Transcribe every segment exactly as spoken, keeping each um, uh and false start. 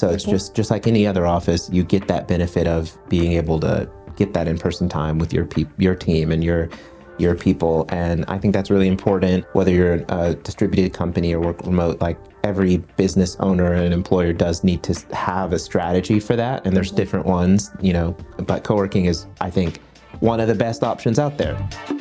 So it's Mm-hmm. just, just like any other office, you get that benefit of being able to get that in-person time with your pe- your team and your your people. And I think that's really important, whether you're a distributed company or work remote. Like, every business owner and employer does need to have a strategy for that. And there's Mm-hmm. different ones, you know, but co-working is, I think, one of the best options out there.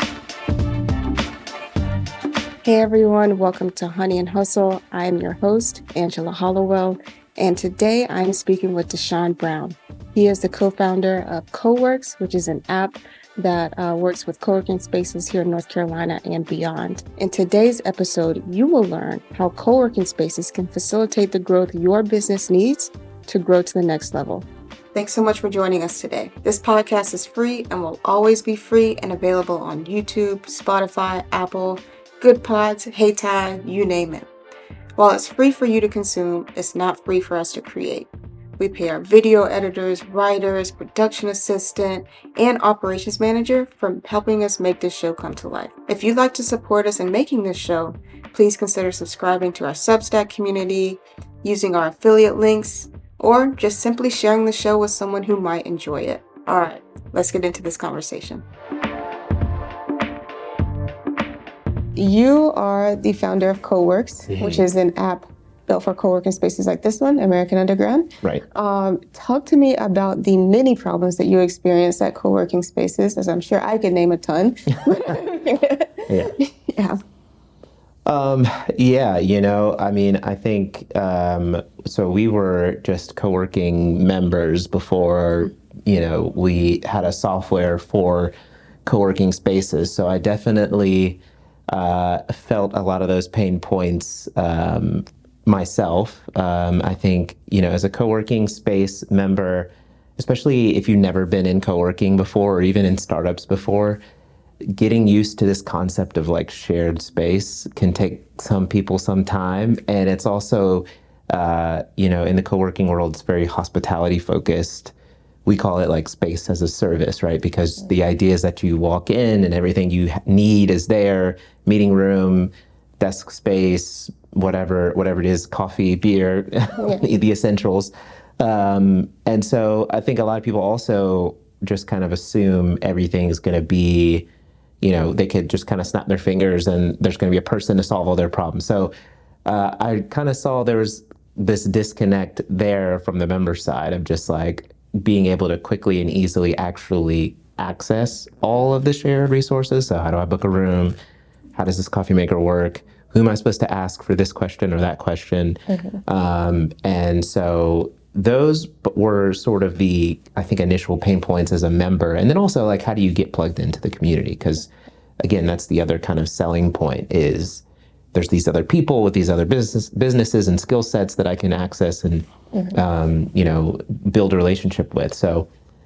Hey everyone, welcome to Honey and Hustle. I'm your host, Angela Hollowell, and today I'm speaking with Deshaun Brown. He is the co-founder of CoWorks, which is an app that uh, works with co-working spaces here in North Carolina and beyond. In today's episode, you will learn how co-working spaces can facilitate the growth your business needs to grow to the next level. Thanks so much for joining us today. This podcast is free and will always be free and available on YouTube, Spotify, Apple, Good Pods, Hey Tide, you name it. While it's free for you to consume, it's not free for us to create. We pay our video editors, writers, production assistant, and operations manager for helping us make this show come to life. If you'd like to support us in making this show, please consider subscribing to our Substack community, using our affiliate links, or just simply sharing the show with someone who might enjoy it. All right, let's get into this conversation. You are the founder of CoWorks, mm-hmm. which is an app built for co-working spaces like this one, American Underground. Right. Um, talk to me about the many problems that you experience at co-working spaces, as I'm sure I could name a ton. yeah. Yeah. Um, yeah, you know, I mean, I think, um, so we were just co-working members before, you know, we had a software for co-working spaces. So I definitely uh, felt a lot of those pain points um, myself. Um, I think, you know, as a co-working space member, especially if you've never been in co-working before or even in startups before, getting used to this concept of like shared space can take some people some time. And it's also, uh, you know, in the co-working world, it's very hospitality focused. We call it like space as a service, right? Because the idea is that you walk in and everything you need is there, meeting room, desk space, whatever, whatever it is, coffee, beer, yeah. the essentials. Um, and so I think a lot of people also just kind of assume everything is going to be, you know, they could just kind of snap their fingers and there's going to be a person to solve all their problems. So uh, I kind of saw there was this disconnect there from the member side of just like being able to quickly and easily actually access all of the shared resources. So how do I book a room? How does this coffee maker work? Who am I supposed to ask for this question or that question? Mm-hmm. Um, and so those were sort of the, I think, initial pain points as a member. And then also, like, how do you get plugged into the community? Because, again, that's the other kind of selling point is there's these other people with these other business businesses and skill sets that I can access and, mm-hmm. um, you know, build a relationship with. So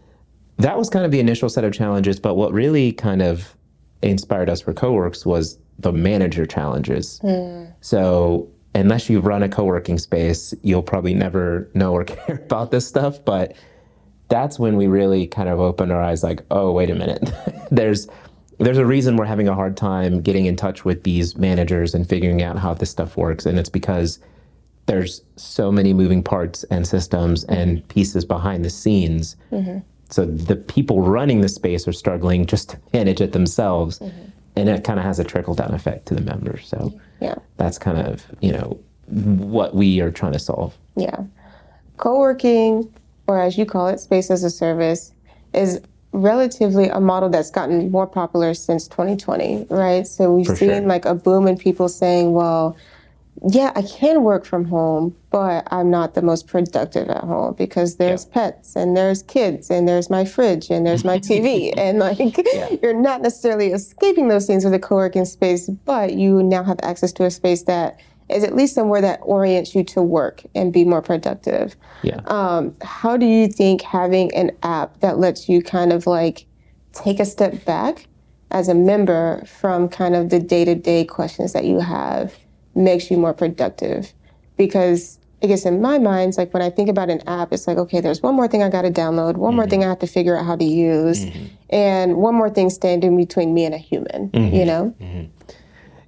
that was kind of the initial set of challenges. But what really kind of inspired us for CoWorks was the manager challenges. Mm. So unless you run a co-working space, you'll probably never know or care about this stuff. But that's when we really kind of opened our eyes like, oh, wait a minute. there's there's a reason we're having a hard time getting in touch with these managers and figuring out how this stuff works. And it's because there's so many moving parts and systems and pieces behind the scenes. Mm-hmm. So the people running the space are struggling just to manage it themselves. Mm-hmm. And it kind of has a trickle-down effect to the members. So yeah. That's kind of, you know, what we are trying to solve. Yeah. Co-working, or as you call it, space as a service, is relatively a model that's gotten more popular since twenty twenty, right? So we've For seen sure. like a boom in people saying, well, yeah, I can work from home, but I'm not the most productive at home because there's yeah. pets and there's kids and there's my fridge and there's my T V. And like, yeah. you're not necessarily escaping those things with a co-working space, but you now have access to a space that is at least somewhere that orients you to work and be more productive. Yeah. Um, how do you think having an app that lets you kind of like take a step back as a member from kind of the day-to-day questions that you have makes you more productive? Because I guess in my mind, it's like when I think about an app, it's like, okay, there's one more thing I got to download, one mm-hmm. more thing I have to figure out how to use, mm-hmm. and one more thing standing between me and a human, mm-hmm. you know? Mm-hmm.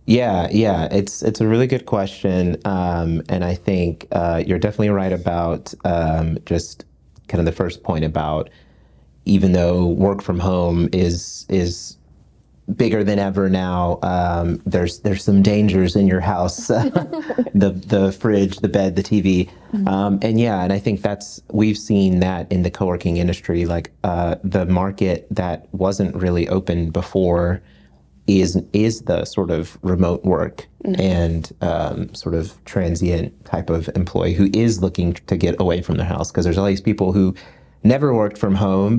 Yeah, yeah, it's it's a really good question, um, and I think uh, you're definitely right about um, just kind of the first point about even though work from home is is bigger than ever now. Um, there's there's some dangers in your house, the the fridge, the bed, the T V, Mhm. um, and yeah, and I think that's we've seen that in the co-working industry. Like uh, the market that wasn't really open before is is the sort of remote work Mhm. and um, sort of transient type of employee who is looking to get away from their house because there's all these people who never worked from home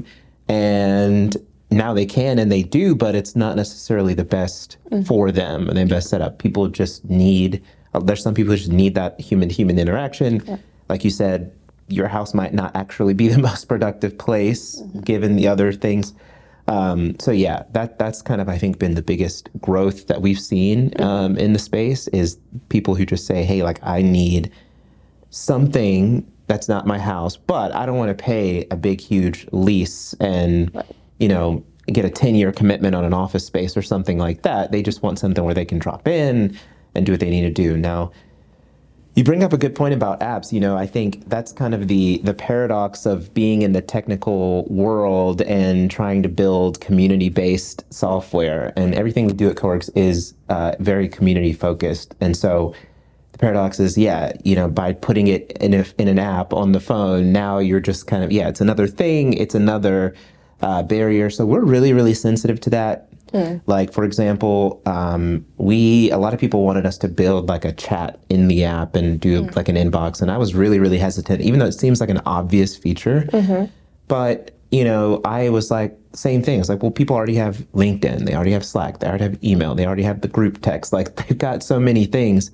and now they can and they do, but it's not necessarily the best Mhm. for them and the best setup. People just need, uh, there's some people who just need that human to human interaction. Yeah. Like you said, your house might not actually be the most productive place given the other things. Um, so yeah, that that's kind of I think been the biggest growth that we've seen um, in the space is people who just say, hey, like I need something that's not my house, but I don't want to pay a big, huge lease and Right. you know get a ten year commitment on an office space or something like that. They just want something where they can drop in and do what they need to do. Now, you bring up a good point about apps. You know, I think that's kind of the the paradox of being in the technical world and trying to build community-based software. And everything we do at Coworks is uh, very community-focused. And so the paradox is, yeah, you know, by putting it in a, in an app on the phone, now you're just kind of, yeah, it's another thing. It's another uh, barrier. So we're really, really sensitive to that. Mm. Like, for example, um, we, a lot of people wanted us to build like a chat in the app and do Mm. like an inbox. And I was really, really hesitant, even though it seems like an obvious feature. Mm-hmm. But, you know, I was like, same thing. It's like, well, people already have LinkedIn. They already have Slack. They already have email. They already have the group text. Like, they've got so many things.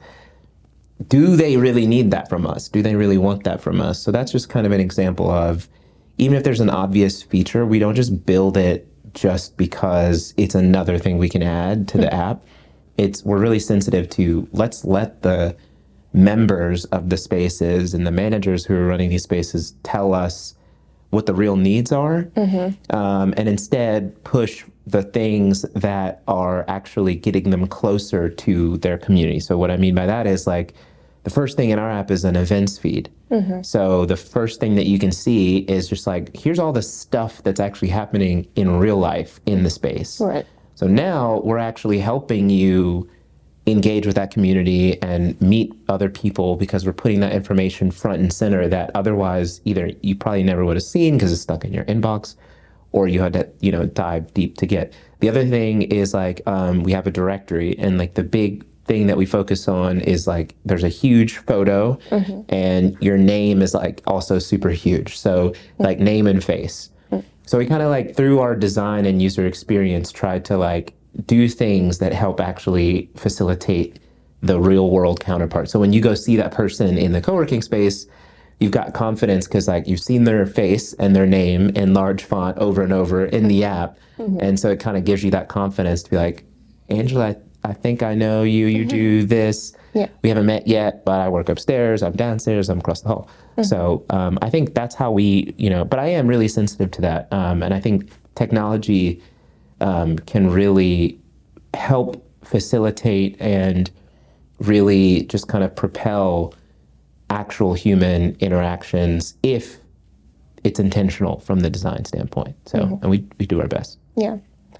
Do they really need that from us? Do they really want that from us? So that's just kind of an example of, even if there's an obvious feature, we don't just build it just because it's another thing we can add to the app. It's we're really sensitive to let's let the members of the spaces and the managers who are running these spaces tell us what the real needs are, Mm-hmm. um, and instead push the things that are actually getting them closer to their community. So what I mean by that is like the first thing in our app is an events feed. Mm-hmm. So the first thing that you can see is just like, here's all the stuff that's actually happening in real life in the space. Right. So now we're actually helping you engage with that community and meet other people because we're putting that information front and center that otherwise either you probably never would have seen because it's stuck in your inbox or you had to, you know, dive deep to get. The other thing is like um, we have a directory and like the big thing that we focus on is like there's a huge photo Mm-hmm. and your name is like also super huge. So like name and face. So we kind of like through our design and user experience tried to like do things that help actually facilitate the real world counterpart. So when you go see that person in the co-working space, you've got confidence because like you've seen their face and their name in large font over and over in the app. Mm-hmm. And so it kind of gives you that confidence to be like, Angela, I, I think I know you, you do this. Yeah. We haven't met yet, but I work upstairs, I'm downstairs, I'm across the hall. Mm-hmm. So um, I think that's how we, you know, but I am really sensitive to that. Um, and I think technology um, can really help facilitate and really just kind of propel actual human interactions if it's intentional from the design standpoint. So, Mm-hmm. and we, we do our best. Yeah.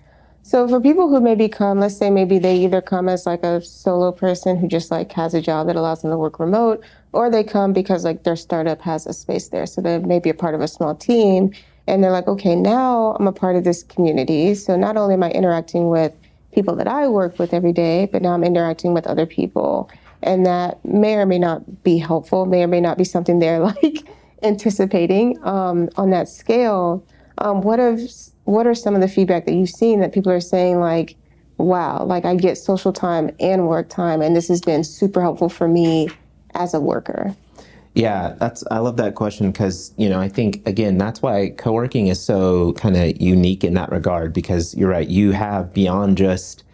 So for people who maybe come, let's say maybe they either come as like a solo person who just like has a job that allows them to work remote, or they come because like their startup has a space there. So they may be a part of a small team and they're like, okay, now I'm a part of this community. So not only am I interacting with people that I work with every day, but now I'm interacting with other people. And that may or may not be helpful, may or may not be something they're like anticipating um, on that scale. Um, what have what are some of the feedback that you've seen that people are saying like, wow, like I get social time and work time, and this has been super helpful for me as a worker? Yeah, that's I love that question because, you know, I think, again, that's why co-working is so kind of unique in that regard, because you're right, you have beyond just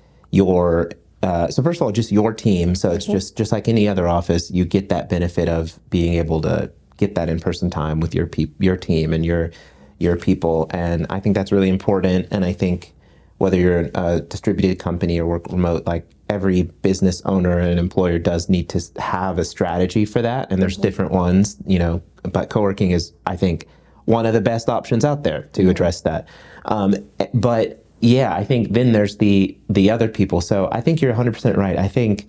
your, uh, so first of all, just your team. So it's Mhm. just, just like any other office, you get that benefit of being able to get that in-person time with your peop your team and your your people. And I think that's really important. And I think whether you're a distributed company or work remote, like every business owner and employer does need to have a strategy for that. And there's mm-hmm. different ones, you know, but co-working is, I think, one of the best options out there to mm-hmm. address that. Um, but yeah, I think then there's the the other people. So I think you're one hundred percent right. I think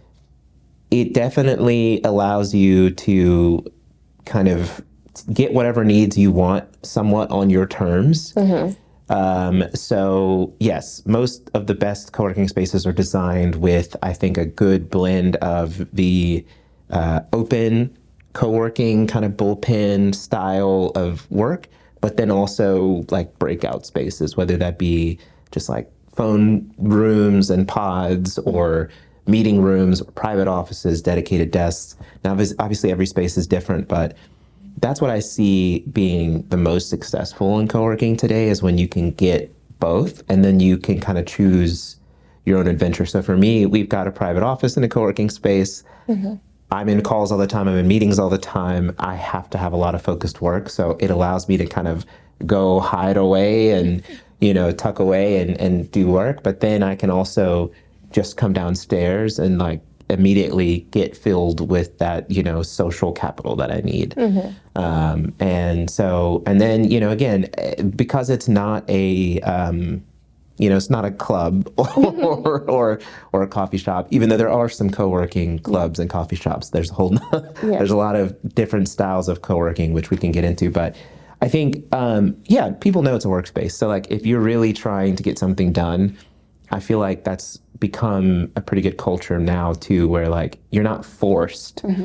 it definitely allows you to kind of get whatever needs you want somewhat on your terms. Mm-hmm. Um, so yes, most of the best co-working spaces are designed with, I think, a good blend of the uh, open co-working kind of bullpen style of work, but then also like breakout spaces, whether that be just like phone rooms and pods or meeting rooms, or private offices, dedicated desks. Now, obviously every space is different, but that's what I see being the most successful in co-working today is when you can get both and then you can kind of choose your own adventure. So for me, we've got a private office in a co-working space. Mm-hmm. I'm in calls all the time. I'm in meetings all the time. I have to have a lot of focused work. So it allows me to kind of go hide away and, you know, tuck away and, and do work. But then I can also just come downstairs and like immediately get filled with that, you know, social capital that I need. Mm-hmm. Um, and so, and then, you know, again, because it's not a, um, you know, it's not a club or, or, or a coffee shop, even though there are some co-working clubs and coffee shops, there's a whole, yeah. there's a lot of different styles of co-working, which we can get into. But I think, um, yeah, people know it's a workspace. So like, if you're really trying to get something done, I feel like that's become a pretty good culture now too, where like you're not forced mm-hmm.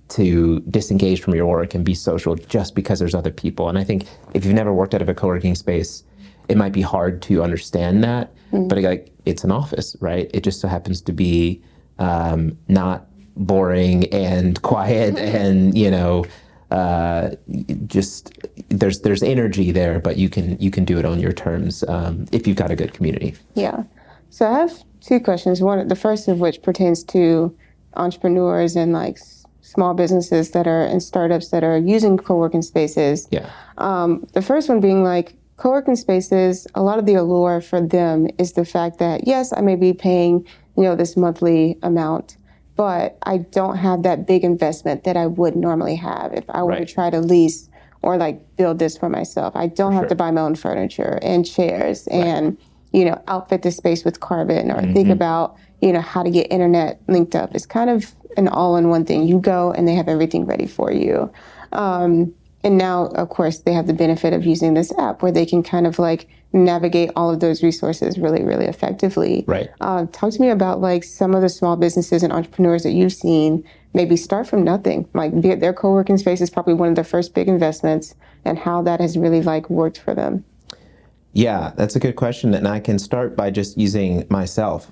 to disengage from your work and be social just because there's other people. And I think if you've never worked out of a co-working space, it might be hard to understand that, mm-hmm. but like it's an office, right? It just so happens to be um, not boring and quiet and, you know, uh, just there's there's energy there, but you can you can do it on your terms um, if you've got a good community. Yeah. So I have two questions. One, the first of which pertains to entrepreneurs and like s- small businesses that are and startups that are using co-working spaces. Yeah. Um, the first one being like co-working spaces. A lot of the allure for them is the fact that yes, I may be paying you know this monthly amount, but I don't have that big investment that I would normally have if I were right. to try to lease or like build this for myself. I don't for have sure. to buy my own furniture and chairs right. and you know, outfit the space with Carbon or mm-hmm. think about, you know, how to get internet linked up. It's kind of an all-in-one thing. You go and they have everything ready for you. Um, and now, of course, they have the benefit of using this app where they can kind of like navigate all of those resources really, really effectively. Right. Uh, talk to me about like some of the small businesses and entrepreneurs that you've seen maybe start from nothing. Like their co-working space is probably one of their first big investments and how that has really like worked for them. Yeah, that's a good question. And I can start by just using myself.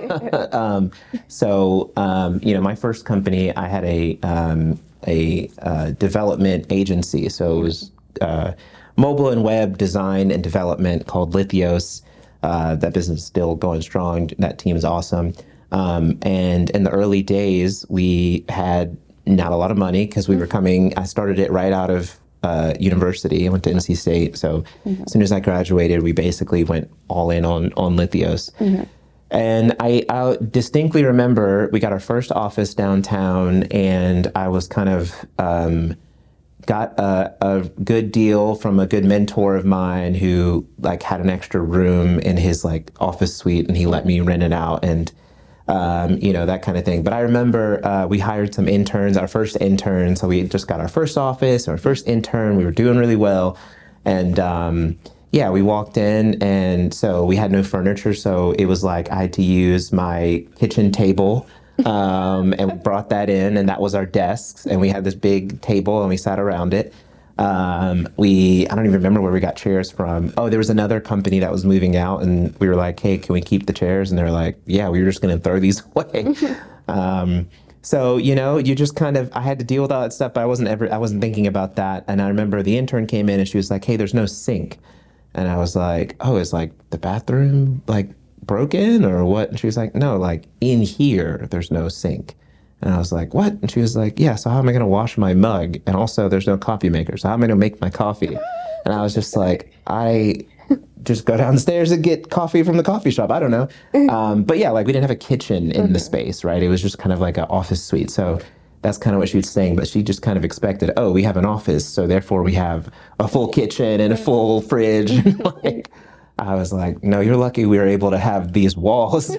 um, so, um, you know, my first company, I had a um, a uh, development agency. So it was uh, mobile and web design and development called Lithios. Uh, that business is still going strong. That team is awesome. Um, and in the early days, we had not a lot of money because we were coming, I started it right out of Uh, university. I went to N C State. So mm-hmm. as soon as I graduated, we basically went all in on, on Lithios. Mm-hmm. And I, I distinctly remember we got our first office downtown and I was kind of, um, got a, a good deal from a good mentor of mine who like had an extra room in his like office suite and he let me rent it out and Um, you know, that kind of thing. But I remember uh, we hired some interns, our first intern. So we just got our first office, our first intern. We were doing really well. And um, yeah, we walked in and so we had no furniture. So it was like I had to use my kitchen table um, and we brought that in and that was our desks. And we had this big table and we sat around it. Um, we, I don't even remember where we got chairs from. Oh, there was another company that was moving out and we were like, hey, can we keep the chairs? And they were like, yeah, we were just going to throw these away. um, so, you know, you just kind of, I had to deal with all that stuff, but I wasn't ever, I wasn't thinking about that. And I remember the intern came in and she was like, hey, there's no sink. And I was like, oh, is like the bathroom like broken or what? And she was like, no, like in here, there's no sink. And I was like, what? And she was like, yeah, so how am I going to wash my mug? And also there's no coffee maker. So how am I going to make my coffee? And I was just like, I just go downstairs and get coffee from the coffee shop. I don't know. Um, but yeah, like we didn't have a kitchen in mm-hmm. the space, right? It was just kind of like an office suite. So that's kind of what she was saying. But she just kind of expected, oh, we have an office, so therefore we have a full kitchen and a full fridge. Like, I was like, no, you're lucky we were able to have these walls.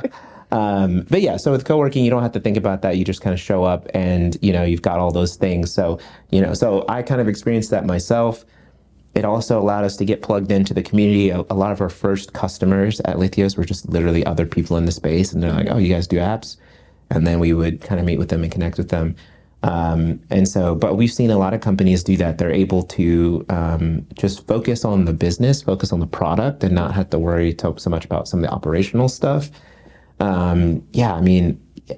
Um, but yeah, so with co-working, you don't have to think about that. You just kind of show up and, you know, you've got all those things. So, you know, so I kind of experienced that myself. It also allowed us to get plugged into the community. A, a lot of our first customers at Lithios were just literally other people in the space. And they're like, oh, you guys do apps? And then we would kind of meet with them and connect with them. Um, and so, but we've seen a lot of companies do that. They're able to um, just focus on the business, focus on the product, and not have to worry to, so much about some of the operational stuff. Um, yeah, I mean,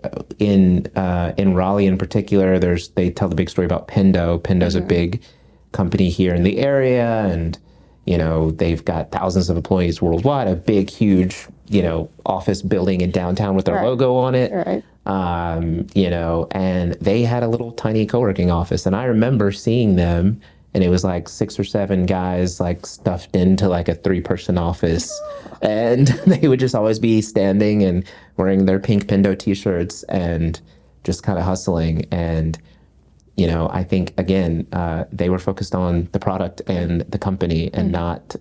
in uh, in Raleigh in particular, there's they tell the big story about Pendo. Pendo's mm-hmm. a big company here in the area, and you know they've got thousands of employees worldwide. A big, huge, you know, office building in downtown with their right. logo on it. Right. Um, you know, and they had a little tiny co-working office, and I remember seeing them. And it was like six or seven guys like stuffed into like a three person office. And they would just always be standing and wearing their pink Pendo t-shirts and just kind of hustling. And, you know, I think, again, uh, they were focused on the product and the company and mm-hmm. not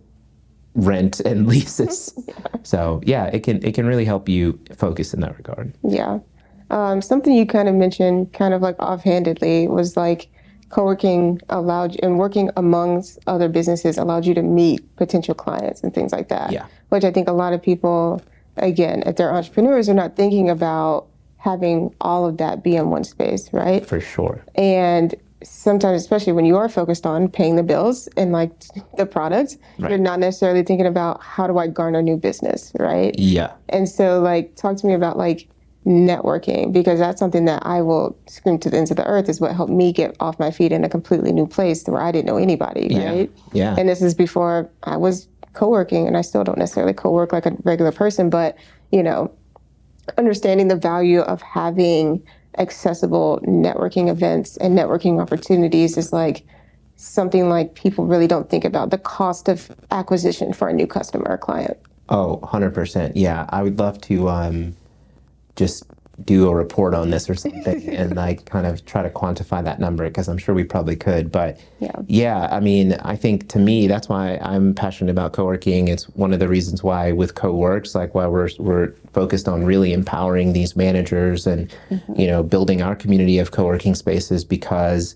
rent and leases. Yeah. So, yeah, it can it can really help you focus in that regard. Yeah. Um, something you kind of mentioned kind of like offhandedly was like, co-working allowed you, and working amongst other businesses allowed you to meet potential clients and things like that. Yeah. Which I think a lot of people, again, if they're entrepreneurs, are not thinking about having all of that be in one space, right? For sure. And sometimes, especially when you are focused on paying the bills and like the product, right. you're not necessarily thinking about how do I garner new business, right? Yeah. And so like, talk to me about like networking, because that's something that I will scream to the ends of the earth is what helped me get off my feet in a completely new place where I didn't know anybody, yeah. right? Yeah. And this is before I was co-working, and I still don't necessarily co-work like a regular person, but, you know, understanding the value of having accessible networking events and networking opportunities is like something like people really don't think about, the cost of acquisition for a new customer or client. Oh, one hundred percent. Yeah. I would love to um, just do a report on this or something and like kind of try to quantify that number, because I'm sure we probably could. But yeah. yeah, I mean, I think to me, that's why I'm passionate about co-working. It's one of the reasons why with CoWorks, like why we're we're focused on really empowering these managers and, mm-hmm. you know, building our community of co-working spaces because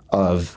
of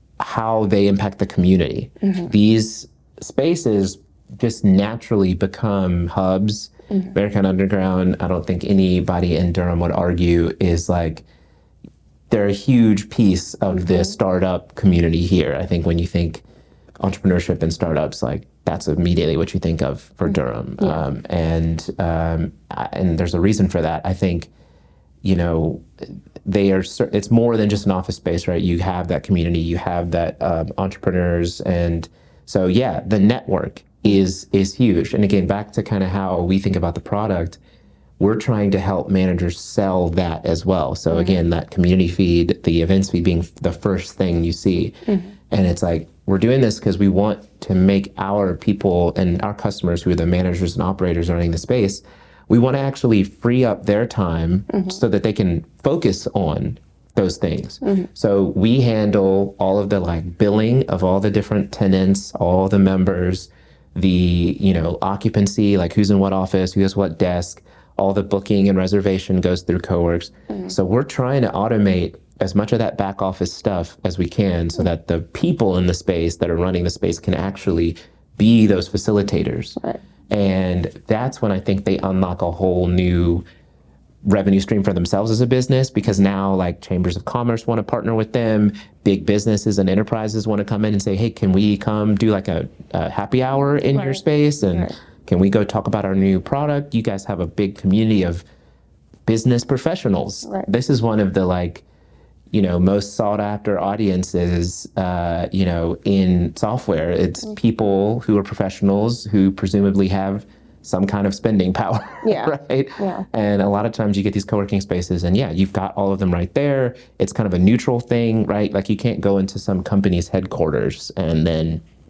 how they impact the community. Mm-hmm. These spaces just naturally become hubs. Mm-hmm. Bearcat Underground, I don't think anybody in Durham would argue, is like, they're a huge piece of mm-hmm. the startup community here. I think when you think entrepreneurship and startups, like that's immediately what you think of for Durham. Yeah. Um, and um, and there's a reason for that. I think, you know, they are, it's more than just an office space, right? You have that community, you have that um, entrepreneurs. And so, yeah, the network is is huge. And again, back to kind of how we think about the product, we're trying to help managers sell that as well. So mm-hmm. again, that community feed, the events feed being the first thing you see. Mm-hmm. And it's like, we're doing this because we want to make our people and our customers who are the managers and operators running the space, we want to actually free up their time mm-hmm. so that they can focus on those things. Mm-hmm. So we handle all of the like billing of all the different tenants, all the members, the, you know, occupancy, like who's in what office, who has what desk, all the booking and reservation goes through CoWorks. Mm-hmm. So we're trying to automate as much of that back office stuff as we can so mm-hmm. that the people in the space that are running the space can actually be those facilitators. Right. And that's when I think they unlock a whole new revenue stream for themselves as a business, because now like chambers of commerce want to partner with them, big businesses and enterprises want to come in and say, hey, can we come do like a, a happy hour in right. your space, and right. can we go talk about our new product? You guys have a big community of business professionals. Right. This is one of the like, you know, most sought after audiences, uh, you know, in software. It's mm-hmm. people who are professionals who presumably have some kind of spending power, yeah. right? Yeah. And a lot of times you get these co-working spaces and yeah, you've got all of them right there. It's kind of a neutral thing, right? Like you can't go into some company's headquarters and then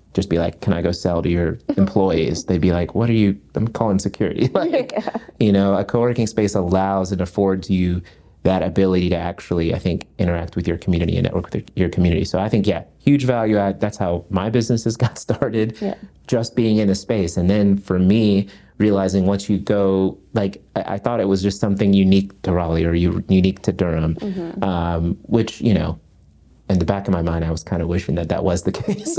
just be like, can I go sell to your employees? They'd be like, what are you, I'm calling security. Like, Yeah. you know, a co-working space allows and affords you that ability to actually, I think, interact with your community and network with your community. So I think, yeah, huge value add. That's how my businesses got started, Yeah. just being in the space. And then for me, realizing once you go, like, I, I thought it was just something unique to Raleigh or u- unique to Durham, Mm-hmm. um, which, you know, in the back of my mind, I was kind of wishing that that was the case.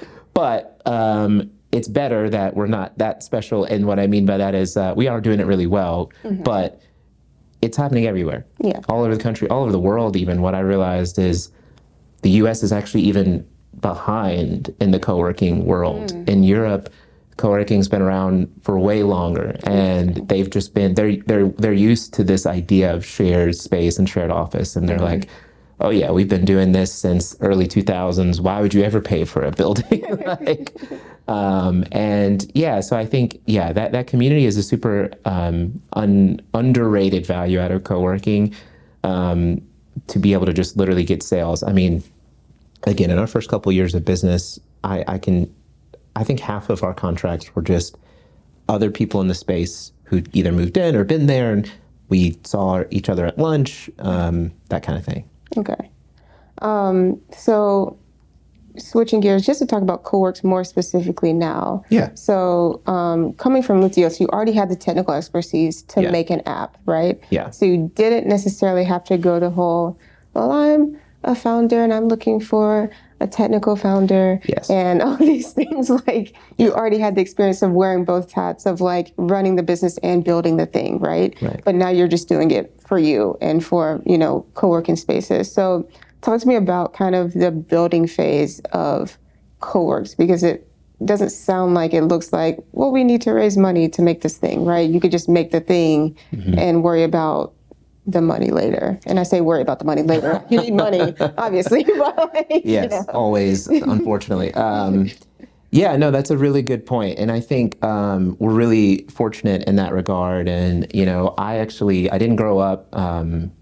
But um, it's better that we're not that special. And what I mean by that is uh, we are doing it really well, Mm-hmm. but it's happening everywhere. Yeah. All over the country, all over the world even. What I realized is the U S is actually even behind in the co-working world. Mm. In Europe, co-working's been around for way longer, and they've just been they're they're they're used to this idea of shared space and shared office, and they're Mm-hmm. like, oh yeah, we've been doing this since early two thousands. Why would you ever pay for a building? Like, um, and yeah, so I think, yeah, that, that community is a super um, un, underrated value out of co-working, um, to be able to just literally get sales. I mean, again, in our first couple of years of business, I, I can, I think half of our contracts were just other people in the space who either moved in or been there, and we saw each other at lunch, um, that kind of thing. Okay. Um, so switching gears, just to talk about CoWorks more specifically now. Yeah. So um, coming from Lithios, you already had the technical expertise to Yeah. make an app, right? Yeah. So you didn't necessarily have to go the whole, well, I'm a founder and I'm looking for a technical founder Yes. and all these things. Like you already had the experience of wearing both hats of like running the business and building the thing, right? Right. But now you're just doing it for you and for, you know, co-working spaces. So talk to me about kind of the building phase of CoWorks, because it doesn't sound like it looks like, well, we need to raise money to make this thing, right? You could just make the thing Mm-hmm. and worry about the money later. And I say worry about the money later. You need money, obviously. But like, you Yes, know. always, unfortunately. Um, yeah, no, that's a really good point. And I think um, we're really fortunate in that regard. And, you know, I actually, I didn't grow up um,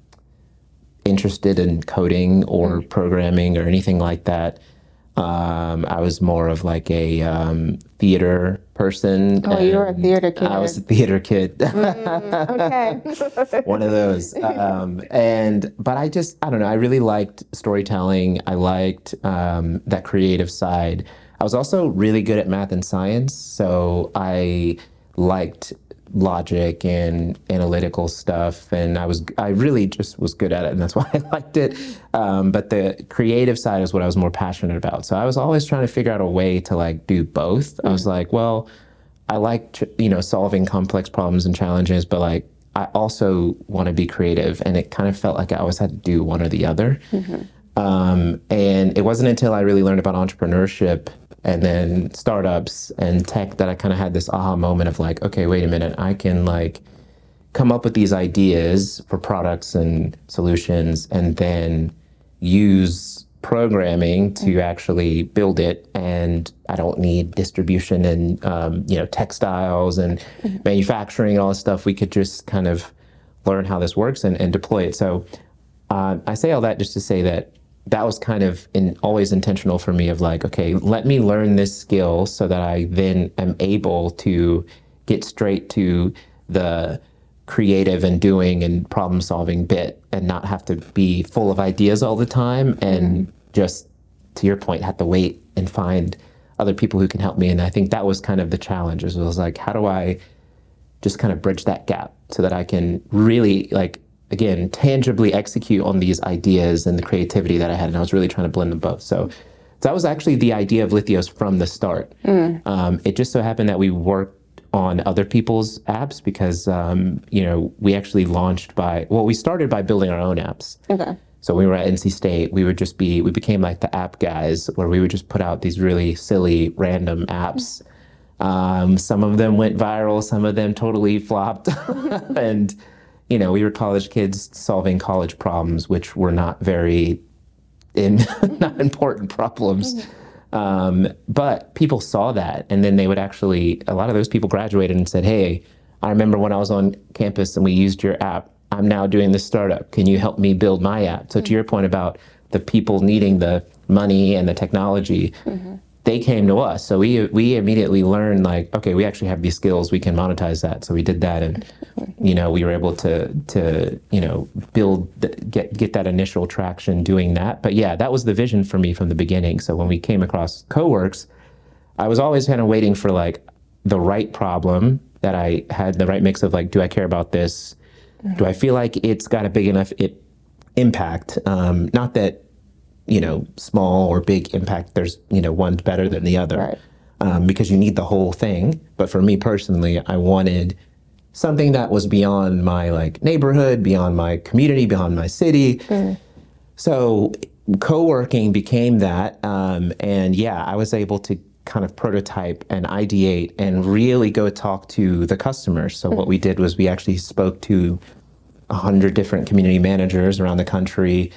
interested in coding or programming or anything like that. Um, I was more of like a um, theater person. Oh, you were a and theater kid. I was a theater kid. Okay. One of those. Um, and, but I just, I don't know, I really liked storytelling. I liked um, that creative side. I was also really good at math and science. So I liked logic and analytical stuff. And I was, I really just was good at it. And that's why I liked it. Um, but the creative side is what I was more passionate about. So I was always trying to figure out a way to like do both. I was like, well, I like, you know, solving complex problems and challenges, but like, I also want to be creative. And it kind of felt like I always had to do one or the other. Um, and it wasn't until I really learned about entrepreneurship and then startups and tech that I kind of had this aha moment of like, okay, wait a minute, I can like come up with these ideas for products and solutions and then use programming to actually build it. And I don't need distribution and, um, you know, textiles and manufacturing and all this stuff. We could just kind of learn how this works and, and deploy it. So uh, I say all that just to say that that was kind of in, always intentional for me of like, okay, let me learn this skill so that I then am able to get straight to the creative and doing and problem solving bit and not have to be full of ideas all the time and just, to your point, have to wait and find other people who can help me. And I think that was kind of the challenge. It was like, how do I just kind of bridge that gap so that I can really like, again, tangibly execute on these ideas and the creativity that I had. And I was really trying to blend them both. So, so that was actually the idea of Lithios from the start. Mm. Um, it just so happened that we worked on other people's apps because, um, you know, we actually launched by, well, we started by building our own apps. Okay. So when we were at N C State, we would just be, we became like the app guys where we would just put out these really silly, random apps. Um, some of them went viral, some of them totally flopped. And, you know, we were college kids solving college problems, which were not very in, not important problems. Mm-hmm. Um, but people saw that, and then they would actually, a lot of those people graduated and said, hey, I remember when I was on campus and we used your app. I'm now doing this startup. Can you help me build my app? So mm-hmm. to your point about the people needing the money and the technology, mm-hmm. they came to us. So we we immediately learned like, okay, we actually have these skills, we can monetize that. So we did that, and you know, we were able to to you know build get get that initial traction doing that. But yeah, that was the vision for me from the beginning. So when we came across CoWorks, I was always kind of waiting for like the right problem that I had the right mix of like, do I care about this? Mm-hmm. Do I feel like it's got a big enough it, impact? Um, not that you know, small or big impact, there's, you know, one's better than the other, right. um, because you need the whole thing. But for me personally, I wanted something that was beyond my like neighborhood, beyond my community, beyond my city. Mm. So co-working became that. Um, and yeah, I was able to kind of prototype and ideate and really go talk to the customers. So mm. what we did was we actually spoke to a hundred different community managers around the country.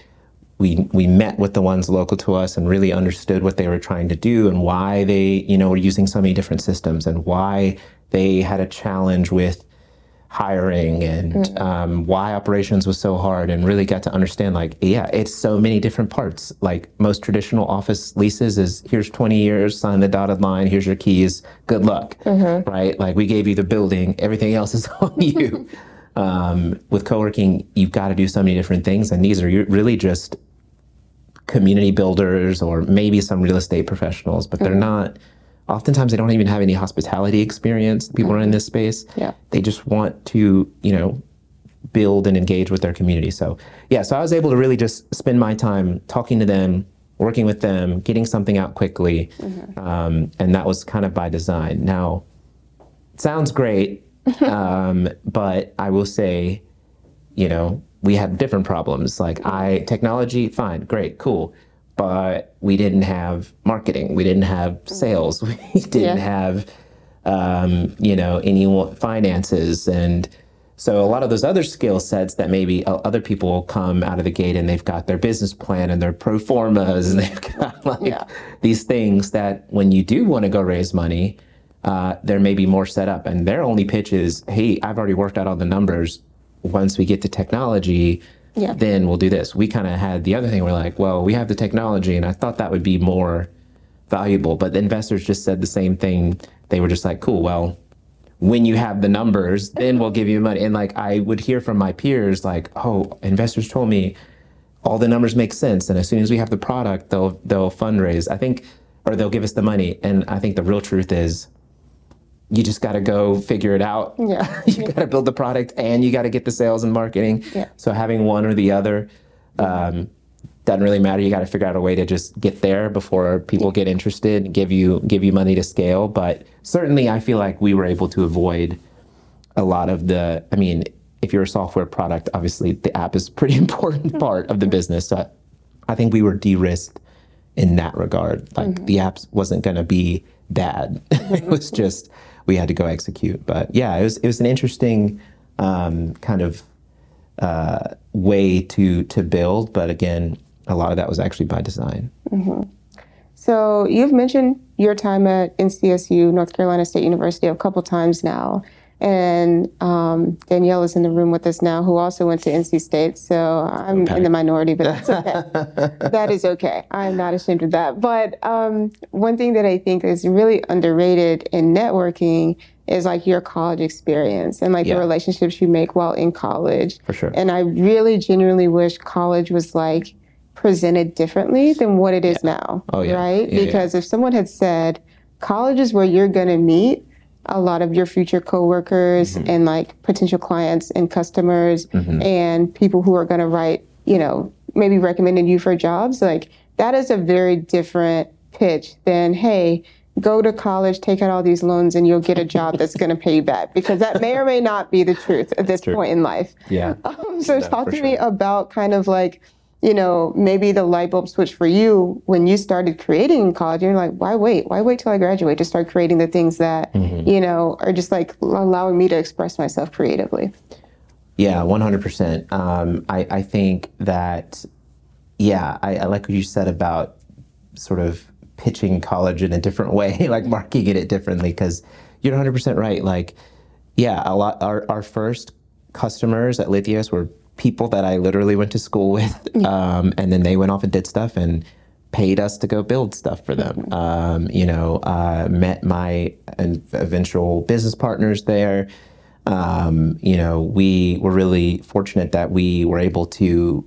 We we met with the ones local to us and really understood what they were trying to do and why they, you know, were using so many different systems and why they had a challenge with hiring and mm. um, why operations was so hard, and really got to understand like, yeah, it's so many different parts. Like most traditional office leases is here's twenty years, sign the dotted line, here's your keys, good luck, mm-hmm. right? Like we gave you the building, everything else is on you. um, with co-working, you've got to do so many different things, and these are really just community builders or maybe some real estate professionals, but they're mm-hmm. not, oftentimes they don't even have any hospitality experience. People mm-hmm. are in this space. Yeah. They just want to, you know, build and engage with their community. So yeah, so I was able to really just spend my time talking to them, working with them, getting something out quickly. Mm-hmm. Um, and that was kind of by design. Now, it sounds great, um, but I will say, you know, we had different problems. Like I, technology, fine, great, cool. But we didn't have marketing. We didn't have sales. We didn't yeah. have, um, you know, any finances. And so a lot of those other skill sets that maybe other people come out of the gate and they've got their business plan and their pro formas and they've got like yeah. these things that when you do want to go raise money, uh, there may be more set up. And their only pitch is, hey, I've already worked out all the numbers. Once we get to technology, yeah. then we'll do this. We kind of had the other thing. We're like, well, we have the technology, and I thought that would be more valuable. But the investors just said the same thing. They were just like, cool, well, when you have the numbers, then we'll give you money. And like I would hear from my peers, like, oh, investors told me all the numbers make sense, and as soon as we have the product, they'll they'll fundraise. I think, or they'll give us the money. And I think the real truth is, you just got to go figure it out. Yeah. you got to build the product and you got to get the sales and marketing. Yeah. So having one or the other um, doesn't really matter. You got to figure out a way to just get there before people get interested and give you give you money to scale. But certainly, I feel like we were able to avoid a lot of the. I mean, if you're a software product, obviously the app is a pretty important part of the business. So I think we were de-risked in that regard. Like mm-hmm. the app wasn't going to be bad. It was just. We had to go execute. But yeah, it was it was an interesting um, kind of uh, way to to build. But again, a lot of that was actually by design. Mm-hmm. So you've mentioned your time at N C S U, North Carolina State University, a couple times now. And um, Danielle is in the room with us now, who also went to N C State. So I'm okay. in the minority, but that's okay. That is okay. I'm not ashamed of that. But um, one thing that I think is really underrated in networking is like your college experience and like yeah. the relationships you make while in college. For sure. And I really genuinely wish college was like presented differently than what it is yeah. now. Oh, yeah. Right? Yeah, because yeah. if someone had said, college is where you're going to meet a lot of your future coworkers mm-hmm. and like potential clients and customers mm-hmm. and people who are going to write, you know, maybe recommending you for jobs, like that is a very different pitch than, hey, go to college, take out all these loans, and you'll get a job that's going to pay you back, because that may or may not be the truth at this point in life. Yeah. Um, so no, talk to sure. me about kind of like, you know, maybe the light bulb switch for you when you started creating in college. You're like, why wait? Why wait till I graduate to start creating the things that, mm-hmm. you know, are just like allowing me to express myself creatively? Yeah, one hundred percent. Um, I, I think that, yeah, I, I like what you said about sort of pitching college in a different way, like marketing it differently, because you're one hundred percent right. Like, yeah, a lot, our, our first customers at Lithios were people that I literally went to school with, um, and then they went off and did stuff, and paid us to go build stuff for them. Um, you know, uh, met my eventual business partners there. Um, you know, we were really fortunate that we were able to,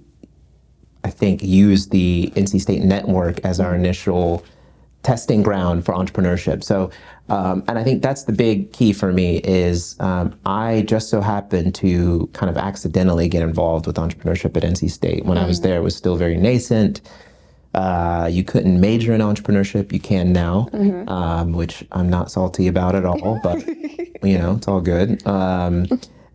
I think, use the N C State network as our initial testing ground for entrepreneurship. So, um, and I think that's the big key for me is um, I just so happened to kind of accidentally get involved with entrepreneurship at N C State. When mm. I was there, it was still very nascent. Uh, you couldn't major in entrepreneurship. You can now, mm-hmm. um, which I'm not salty about at all, but you know, it's all good. Um,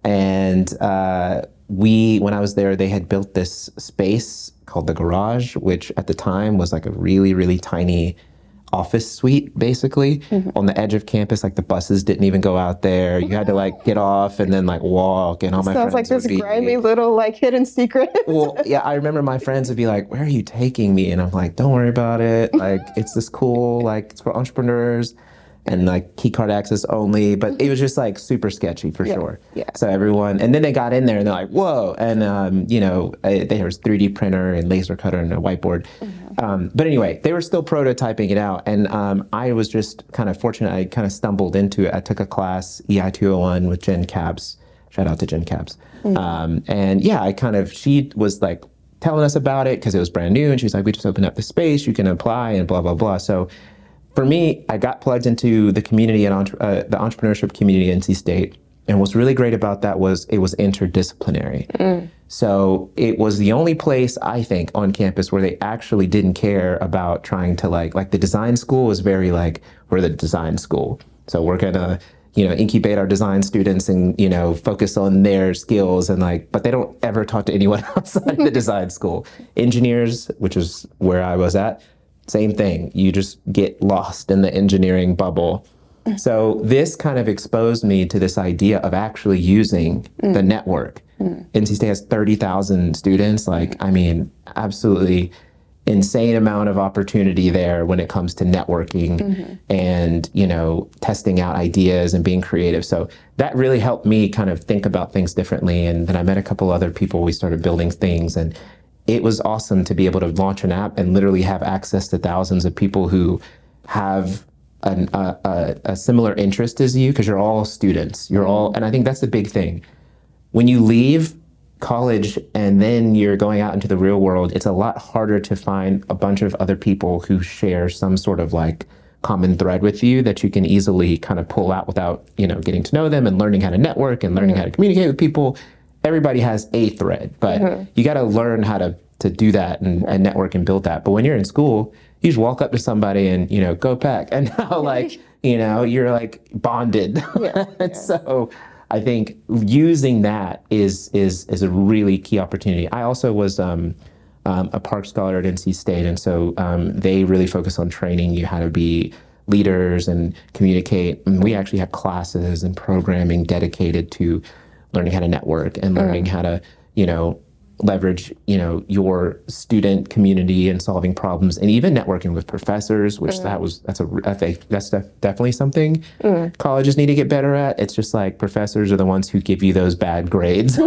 and uh, we, when I was there, they had built this space called the Garage, which at the time was like a really, really tiny office suite, basically, mm-hmm. on the edge of campus. Like the buses didn't even go out there. You had to like get off and then like walk, and all my Sounds friends like this would be, grimy little like hidden secret. Well, yeah, I remember my friends would be like, "Where are you taking me?" And I'm like, "Don't worry about it. Like, it's this cool, like it's for entrepreneurs and like key card access only." But it was just like super sketchy for yeah, sure. Yeah. So everyone, and then they got in there and they're like, "Whoa!" And um, you know, there was three D printer and laser cutter and a whiteboard. Mm-hmm. Um, but anyway, they were still prototyping it out, and um, I was just kind of fortunate. I kind of stumbled into it. I took a class, E I two oh one, with Jen Capps. Shout out to Jen Capps. Mm-hmm. Um, and yeah, I kind of, she was like telling us about it because it was brand new, and she was like, "We just opened up the space, you can apply," and blah blah blah. So for me, I got plugged into the community and entre- uh, the entrepreneurship community at N C State. And what's really great about that was it was interdisciplinary. Mm. So it was the only place, I think, on campus where they actually didn't care about trying to like, like the design school was very like, we're the design school. So we're gonna, you know, incubate our design students and, you know, focus on their skills and like, but they don't ever talk to anyone outside the design school. Engineers, which is where I was at, same thing. You just get lost in the engineering bubble. So this kind of exposed me to this idea of actually using mm. the network. Mm. N C State has thirty thousand students. Like, I mean, absolutely insane amount of opportunity there when it comes to networking mm-hmm. and, you know, testing out ideas and being creative. So that really helped me kind of think about things differently. And then I met a couple other people. We started building things, and it was awesome to be able to launch an app and literally have access to thousands of people who have An, a, a, a similar interest as you, because you're all students. You're all, and I think that's the big thing. When you leave college and then you're going out into the real world, it's a lot harder to find a bunch of other people who share some sort of like common thread with you that you can easily kind of pull out without, you know, getting to know them and learning how to network and learning mm-hmm. how to communicate with people. Everybody has a thread, but mm-hmm. you got to learn how to to do that and, and network and build that. But when you're in school, you just walk up to somebody and, you know, go Pack. And now, like, you know, you're like bonded. Yeah, yeah. So I think using that is is is a really key opportunity. I also was um, um, a Park Scholar at N C State. And so um, they really focus on training you how to be leaders and communicate. And we actually have classes and programming dedicated to learning how to network and learning mm. how to, you know, leverage, you know, your student community and solving problems, and even networking with professors, which mm. that was, that's a, I think that's def- definitely something mm. colleges need to get better at. It's just like professors are the ones who give you those bad grades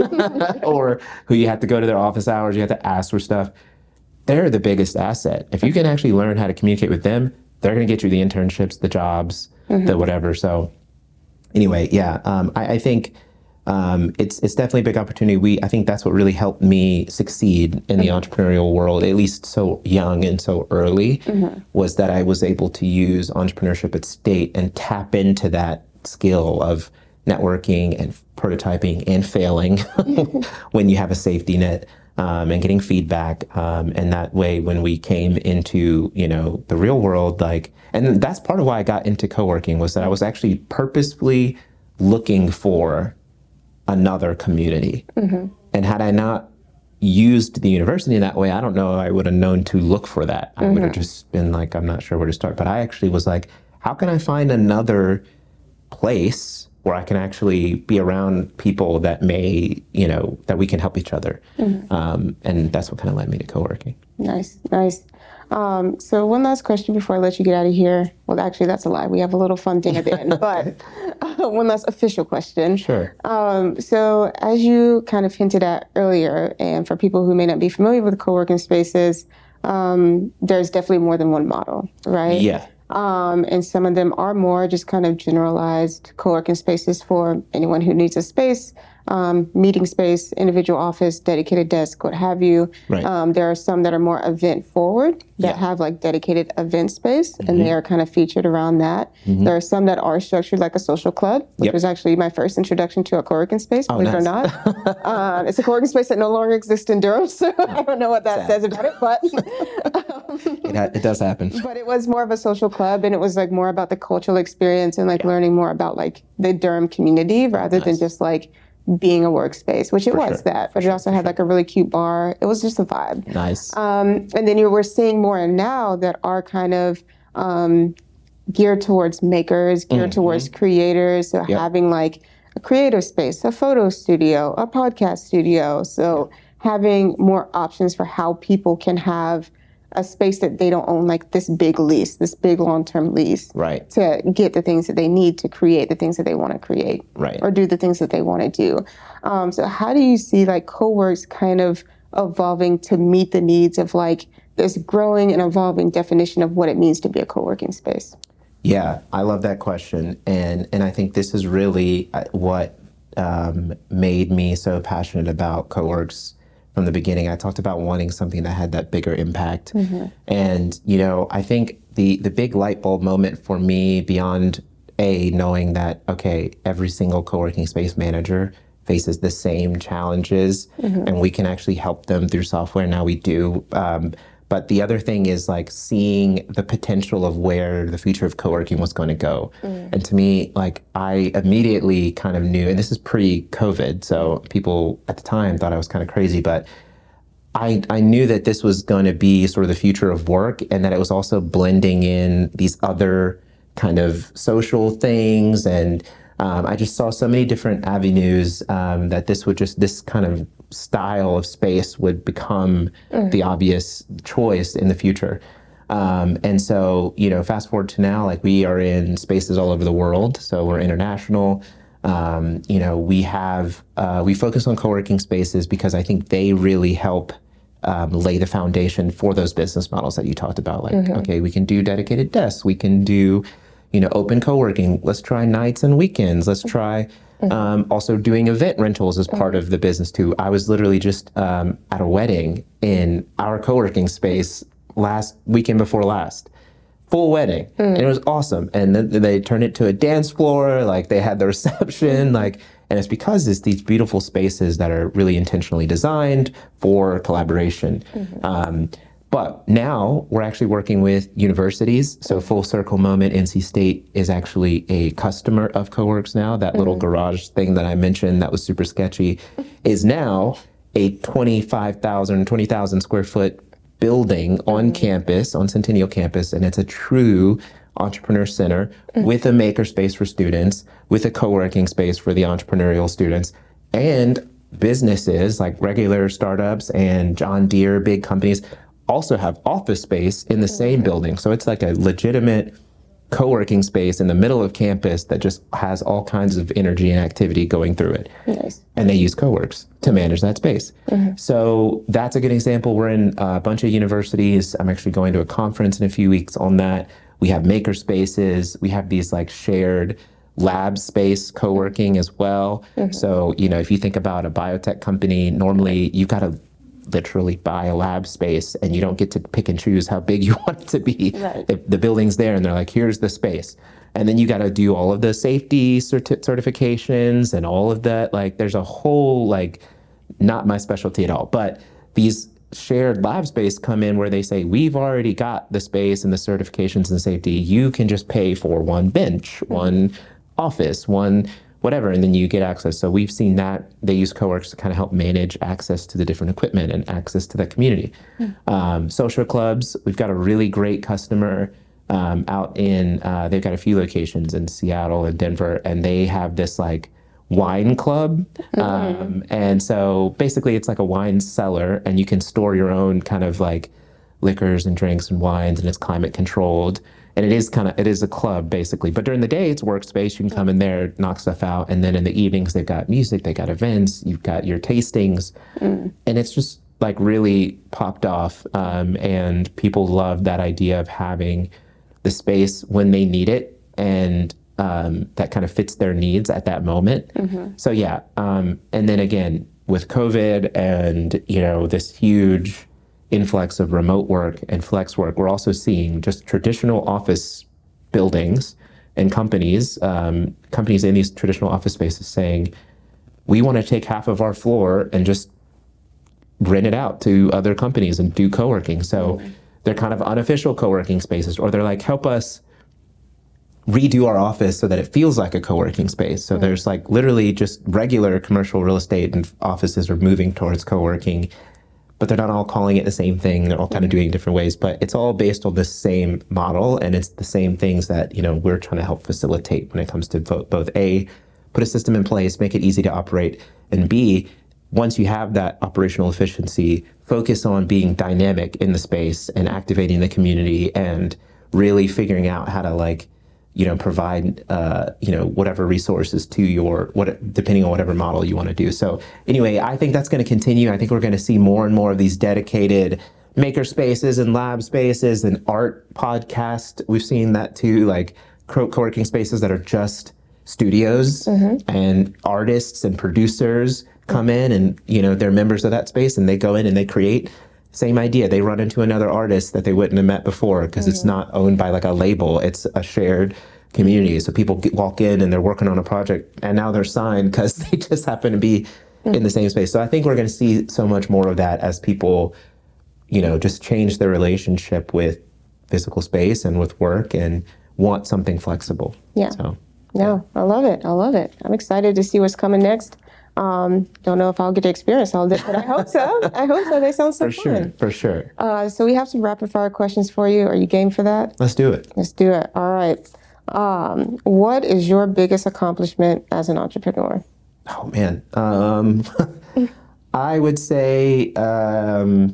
or who you have to go to their office hours, you have to ask for stuff. They're the biggest asset. If you can actually learn how to communicate with them, they're going to get you the internships, the jobs, mm-hmm. the whatever. So anyway, yeah, um, I, I think Um, it's it's definitely a big opportunity. We I think that's what really helped me succeed in the mm-hmm. entrepreneurial world, at least so young and so early, mm-hmm. was that I was able to use entrepreneurship at State and tap into that skill of networking and prototyping and failing when you have a safety net um, and getting feedback. Um, and that way, when we came into, you know, the real world, like, and that's part of why I got into co-working, was that I was actually purposefully looking for another community. Mm-hmm. And had I not used the university in that way, I don't know I would have known to look for that. I mm-hmm. would have just been like, I'm not sure where to start. But I actually was like, how can I find another place where I can actually be around people that may, you know, that we can help each other. Mm-hmm. Um, and that's what kind of led me to co-working. Nice, nice. Um, so one last question before I let you get out of here. Well, actually, that's a lie. We have a little fun thing at the end, but uh, one last official question. Sure. Um, so as you kind of hinted at earlier, and for people who may not be familiar with co-working spaces, um, there's definitely more than one model, right? Yeah. Um, and some of them are more just kind of generalized co-working spaces for anyone who needs a space, um, meeting space, individual office, dedicated desk, what have you. Right. Um, there are some that are more event forward that Yeah. have like dedicated event space, Mm-hmm. and they are kind of featured around that. Mm-hmm. There are some that are structured like a social club, which Yep. was actually my first introduction to a co-working space, Oh, believe it or nice. not. um, it's a co-working space that no longer exists in Durham, so I don't know what that Sad. says about it, but It, ha- it does happen. but it was more of a social club, and it was like more about the cultural experience and like Yeah. learning more about like the Durham community rather than Nice. just like being a workspace, which it For was sure. that, but it also had like a really cute bar. It was just a vibe. Nice. Um, and then you were seeing more now that are kind of um, geared towards makers, geared towards creators. So Yep. having like a creative space, a photo studio, a podcast studio. So having more options for how people can have a space that they don't own, like this big lease, this big long-term lease, Right. to get the things that they need to create the things that they want to create, Right. or do the things that they want to do. Um, so how do you see like co-works kind of evolving to meet the needs of like this growing and evolving definition of what it means to be a co-working space? Yeah, I love that question, and and I think this is really uh, what um, made me so passionate about CoWorks from the beginning. I talked about wanting something that had that bigger impact, and you know, I think the the big light bulb moment for me, beyond a knowing that okay, every single co-working space manager faces the same challenges, and we can actually help them through software. Now we do. Um, But the other thing is like seeing the potential of where the future of co-working was going to go. And to me, like I immediately kind of knew, and this is pre-COVID, so people at the time thought I was kind of crazy, but I, I knew that this was going to be sort of the future of work, and that it was also blending in these other kind of social things. And um, I just saw so many different avenues um, that this would just, this kind of style of space would become the obvious choice in the future. Um, and so, you know, fast forward to now, like we are in spaces all over the world. So we're international. Um, you know, we have, uh, we focus on co-working spaces because I think they really help um, lay the foundation for those business models that you talked about. Like, okay, we can do dedicated desks. We can do, you know, open co-working. Let's try nights and weekends. Let's try um, also doing event rentals as part of the business too. I was literally just um, at a wedding in our co-working space last weekend before last. Full wedding. And it was awesome. And then they turned it to a dance floor. Like they had the reception, like, and it's because it's these beautiful spaces that are really intentionally designed for collaboration. Um, But now we're actually working with universities. So full circle moment, N C State is actually a customer of CoWorks now. That little garage thing that I mentioned that was super sketchy is now a twenty-five thousand, twenty thousand square foot building on campus, on Centennial campus. And it's a true entrepreneur center with a maker space for students, with a co-working space for the entrepreneurial students, and businesses like regular startups and John Deere, big companies, also have office space in the same building. So it's like a legitimate co-working space in the middle of campus that just has all kinds of energy and activity going through it. Nice. And they use CoWorks to manage that space. So that's a good example. We're in a bunch of universities. I'm actually going to a conference in a few weeks on that. We have maker spaces. We have these like shared lab space co-working as well. So, you know, if you think about a biotech company, normally you've got to literally buy a lab space and you don't get to pick and choose how big you want it to be. Right. If the building's there and they're like, here's the space. And then you got to do all of the safety certi- certifications and all of that. Like there's a whole, like, not my specialty at all, but these shared lab space come in where they say, we've already got the space and the certifications and safety. You can just pay for one bench, mm-hmm. one office, one whatever, and then you get access. So we've seen that they use CoWorks to kind of help manage access to the different equipment and access to the community. Mm. Um, social clubs, we've got a really great customer um, out in, uh, they've got a few locations in Seattle and Denver, and they have this like wine club. Mm-hmm. Um, and so basically it's like a wine cellar, and you can store your own kind of like liquors and drinks and wines, and it's climate controlled. And it is kind of, it is a club basically, but during the day it's workspace. You can come in there, knock stuff out. And then in the evenings, they've got music, they got events, you've got your tastings. Mm. And it's just like really popped off, um, and people love that idea of having the space when they need it, and um, that kind of fits their needs at that moment. Mm-hmm. So yeah, um, and then again with COVID and you know this huge influx of remote work and flex work, we're also seeing just traditional office buildings and companies, um, companies in these traditional office spaces saying, we want to take half of our floor and just rent it out to other companies and do co-working. So mm-hmm. they're kind of unofficial co-working spaces, or they're like, help us redo our office so that it feels like a co-working space. So mm-hmm. there's like literally just regular commercial real estate and offices are moving towards co-working, but they're not all calling it the same thing. They're all kind of doing it different ways, but it's all based on the same model. And it's the same things that, you know, we're trying to help facilitate when it comes to both, both A, put a system in place, make it easy to operate, and B, once you have that operational efficiency, focus on being dynamic in the space and activating the community and really figuring out how to like, you know, provide, uh, you know, whatever resources to your, what, depending on whatever model you want to do. So anyway, I think that's going to continue. I think we're going to see more and more of these dedicated maker spaces and lab spaces and art podcast. We've seen that too, like co-working spaces that are just studios mm-hmm. and artists and producers come in and, you know, they're members of that space and they go in and they create. Same idea. They run into another artist that they wouldn't have met before because mm-hmm. it's not owned by like a label. It's a shared community. So people get, walk in and they're working on a project and now they're signed because they just happen to be mm-hmm. in the same space. So I think we're going to see so much more of that as people, you know, just change their relationship with physical space and with work and want something flexible. Yeah. So, no, I love it. I love it. I'm excited to see what's coming next. Um, don't know if I'll get to experience all this, but I hope so. I hope so. They sound so for fun. sure, for sure. Uh, so we have some rapid fire questions for you. Are you game for that? Let's do it. Let's do it. All right. Um, what is your biggest accomplishment as an entrepreneur? Oh man, um, I would say um,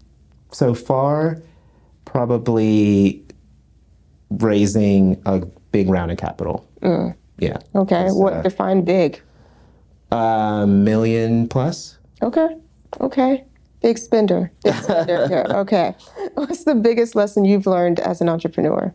so far probably raising a big round of capital. Mm. Yeah. Okay. What uh, define big? A uh, million plus. Okay. Okay. Big spender. Big spender. Here. Okay. What's the biggest lesson you've learned as an entrepreneur?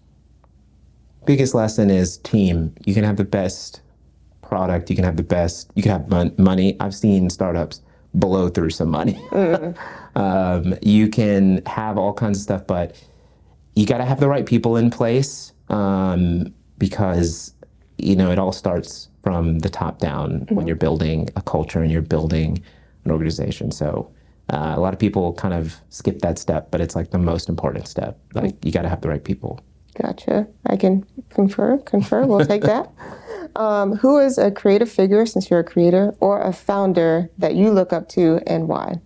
Biggest lesson is team. You can have the best product. You can have the best. You can have mon- money. I've seen startups blow through some money. Mm. um, you can have all kinds of stuff, but you got to have the right people in place um, because you know it all starts from the top down mm-hmm. when you're building a culture and you're building an organization. So uh, a lot of people kind of skip that step, but it's like the most important step. Like you got to have the right people. Gotcha. I can confer, confer. We'll take that. Um, who is a creative figure, since you're a creator, or a founder that you look up to and why?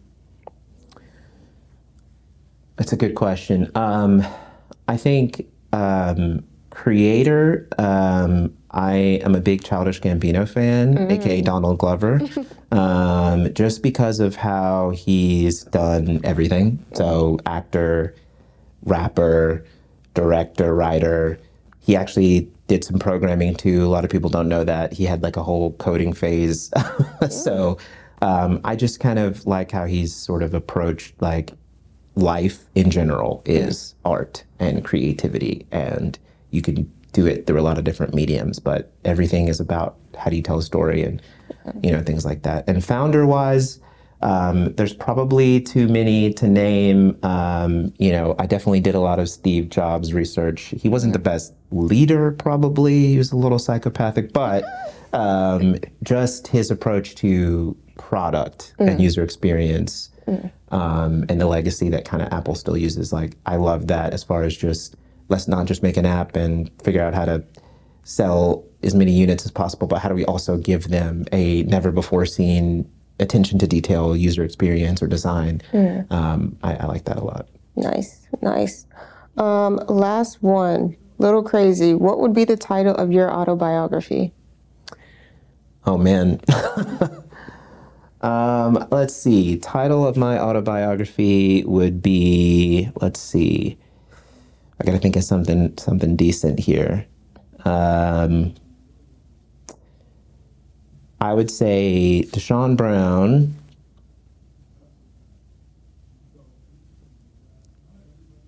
That's a good question. Um, I think um, creator, um, I am a big Childish Gambino fan, mm. aka Donald Glover, um, just because of how he's done everything. So actor, rapper, director, writer. He actually did some programming too. A lot of people don't know that. He had like a whole coding phase. so um, I just kind of like how he's sort of approached like life in general is art and creativity, and you can do it through a lot of different mediums, but everything is about how do you tell a story and, you know, things like that. And founder wise, um, there's probably too many to name. Um, you know, I definitely did a lot of Steve Jobs research. He wasn't the best leader, probably. He was a little psychopathic, but um, just his approach to product mm. and user experience mm. um, and the legacy that kind of Apple still uses. Like, I love that as far as just, let's not just make an app and figure out how to sell as many units as possible, but how do we also give them a never before seen attention to detail user experience or design. Mm. Um, I, I like that a lot. Nice, nice. Um, last one, little crazy. What would be the title of your autobiography? Oh man. um, let's see. Title of my autobiography would be, let's see. I gotta think of something something decent here. Um, I would say Deshaun Brown,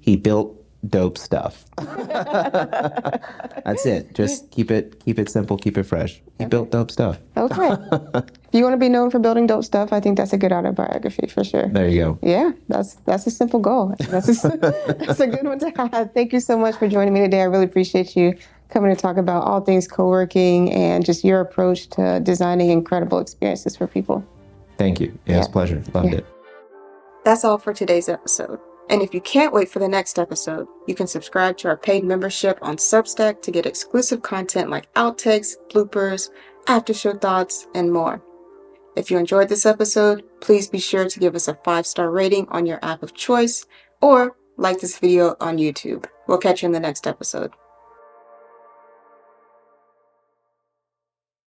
he built dope stuff. That's it. Just keep it keep it simple, keep it fresh. He built dope stuff. Okay. If you want to be known for building dope stuff, I think that's a good autobiography for sure. There you go. Yeah, that's that's a simple goal. That's a, that's a good one to have. Thank you so much for joining me today. I really appreciate you coming to talk about all things co-working and just your approach to designing incredible experiences for people. Thank you. Yeah, it was a pleasure. Loved Yeah. it. That's all for today's episode. And if you can't wait for the next episode, you can subscribe to our paid membership on Substack to get exclusive content like outtakes, bloopers, after-show thoughts, and more. If you enjoyed this episode, please be sure to give us a five-star rating on your app of choice or like this video on YouTube. We'll catch you in the next episode.